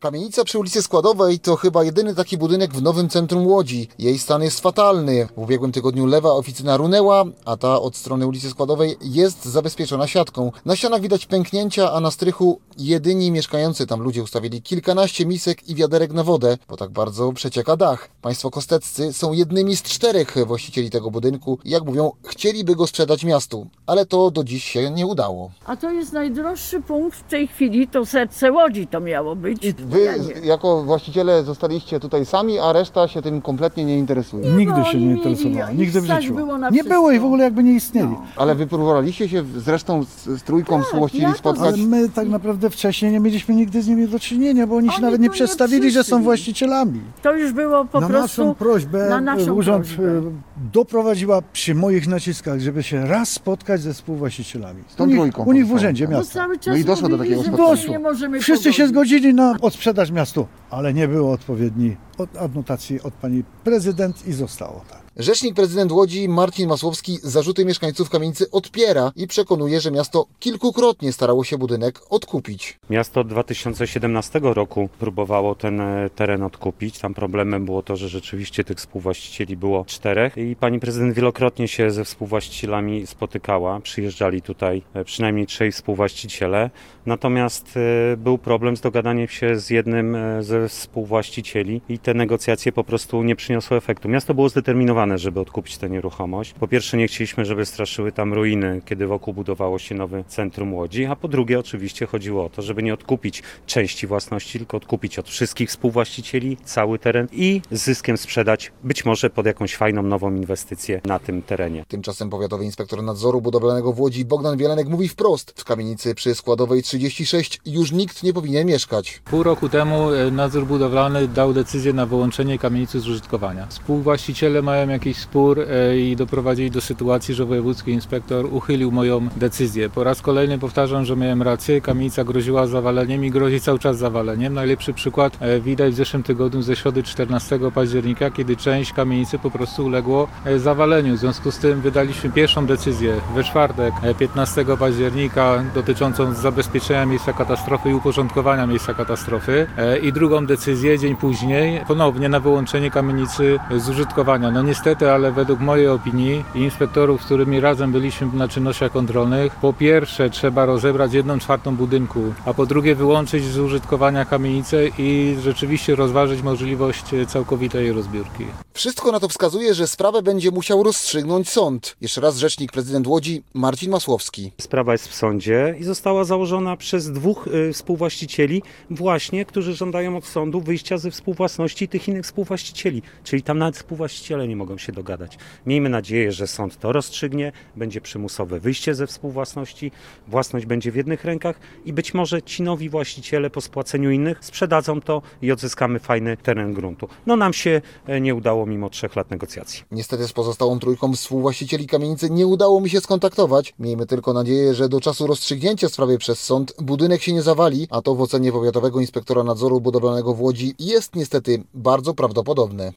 Kamienica przy ulicy Składowej to chyba jedyny taki budynek w nowym centrum Łodzi. Jej stan jest fatalny. W ubiegłym tygodniu lewa oficyna runęła, a ta od strony ulicy Składowej jest zabezpieczona siatką. Na ścianach widać pęknięcia, a na strychu jedyni mieszkający tam ludzie ustawili kilkanaście misek i wiaderek na wodę, bo tak bardzo przecieka dach. Państwo kosteccy są jednymi z 4 właścicieli tego budynku i jak mówią, chcieliby go sprzedać miastu, ale to do dziś się nie udało. A to jest najdroższy punkt w tej chwili, to serce Łodzi to miało być. Wy jako właściciele zostaliście tutaj sami, a reszta się tym kompletnie nie interesuje. Nigdy się nie interesowała, nigdy w życiu. Nie było i w ogóle jakby nie istnieli. Ale wy próbowaliście się zresztą z trójką współwłaścicieli ja to- spotkać? Ale my tak naprawdę wcześniej nie mieliśmy nigdy z nimi do czynienia, bo oni się Oni nawet nie tu nie przedstawili, że są przyszli. właścicielami. To już było po Na prostu naszą prośbę na naszą urząd prośbę. doprowadziła przy moich naciskach, żeby się raz spotkać ze współwłaścicielami. tą trójką U nich w powstało. urzędzie Bo miasta. cały czas No i doszło do mówili, takiego że spotkania. nie możemy Wszyscy się pogodzić. zgodzili na odsprzedaż miastu, ale nie było odpowiedniej adnotacji od pani prezydent i zostało tak. Rzecznik prezydent Łodzi Marcin Masłowski zarzuty mieszkańców kamienicy odpiera i przekonuje, że miasto kilkukrotnie starało się budynek odkupić. Miasto od 2017 roku próbowało ten teren odkupić. Tam problemem było to, że rzeczywiście tych współwłaścicieli było 4 i pani prezydent wielokrotnie się ze współwłaścicielami spotykała. Przyjeżdżali tutaj przynajmniej 3 współwłaściciele. Natomiast był problem z dogadaniem się z jednym ze współwłaścicieli i te negocjacje po prostu nie przyniosły efektu. Miasto było zdeterminowane, żeby odkupić tę nieruchomość. Po pierwsze nie chcieliśmy, żeby straszyły tam ruiny, kiedy wokół budowało się nowe centrum Łodzi, a po drugie oczywiście chodziło o to, żeby nie odkupić części własności, tylko odkupić od wszystkich współwłaścicieli cały teren i z zyskiem sprzedać być może pod jakąś fajną nową inwestycję na tym terenie. Tymczasem powiatowy inspektor nadzoru budowlanego w Łodzi Bogdan Wielenek mówi wprost, w kamienicy przy Składowej 36 już nikt nie powinien mieszkać. Pół roku temu nadzór budowlany dał decyzję na wyłączenie kamienicy z użytkowania. Współwłaściciele mają jakiś spór i doprowadzili do sytuacji, że wojewódzki inspektor uchylił moją decyzję. Po raz kolejny powtarzam, że miałem rację, kamienica groziła zawaleniem i grozi cały czas zawaleniem. Najlepszy przykład widać w zeszłym tygodniu ze środy 14 października, kiedy część kamienicy po prostu uległo zawaleniu. W związku z tym wydaliśmy pierwszą decyzję we czwartek 15 października dotyczącą zabezpieczenia miejsca katastrofy i uporządkowania miejsca katastrofy i drugą decyzję dzień później ponownie na wyłączenie kamienicy z użytkowania. No niestety, ale według mojej opinii i inspektorów, z którymi razem byliśmy na czynnościach kontrolnych, po pierwsze trzeba rozebrać 1/4 budynku, a po drugie wyłączyć z użytkowania kamienicę i rzeczywiście rozważyć możliwość całkowitej rozbiórki. Wszystko na to wskazuje, że sprawę będzie musiał rozstrzygnąć sąd. Jeszcze raz rzecznik prezydent Łodzi Marcin Masłowski. Sprawa jest w sądzie i została założona przez 2 współwłaścicieli właśnie, którzy żądają od sądu wyjścia ze współwłasności tych innych współwłaścicieli. Czyli tam nawet współwłaściciele nie mogą się dogadać. Miejmy nadzieję, że sąd to rozstrzygnie, będzie przymusowe wyjście ze współwłasności, własność będzie w jednych rękach i być może ci nowi właściciele po spłaceniu innych sprzedadzą to i odzyskamy fajny teren gruntu. No nam się nie udało mimo 3 lat negocjacji. Niestety z pozostałą trójką współwłaścicieli kamienicy nie udało mi się skontaktować. Miejmy tylko nadzieję, że do czasu rozstrzygnięcia sprawy przez sąd budynek się nie zawali, a to w ocenie powiatowego inspektora nadzoru budowlanego w Łodzi jest niestety bardzo prawdopodobne.